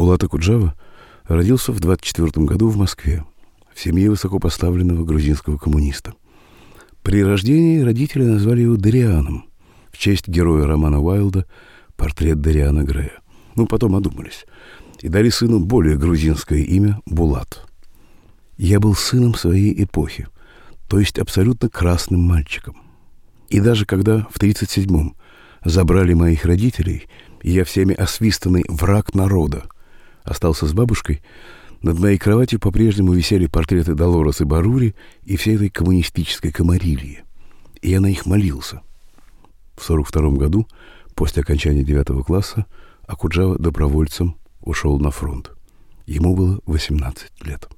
Булат Окуджава родился в 1924 году в Москве, в семье высокопоставленного грузинского коммуниста. При рождении родители назвали его Дарианом, в честь героя романа Уайлда «Портрет Дариана Грея». Потом одумались и дали сыну более грузинское имя Булат. Я был сыном своей эпохи, то есть абсолютно красным мальчиком. И даже когда в 1937-м забрали моих родителей, и я всеми освистанный враг народа остался с бабушкой, над моей кроватью по-прежнему висели портреты Долорес и Барури и всей этой коммунистической комарильи. И я на них молился. В 1942 году, после окончания 9 класса, Окуджава добровольцем ушел на фронт. Ему было 18 лет.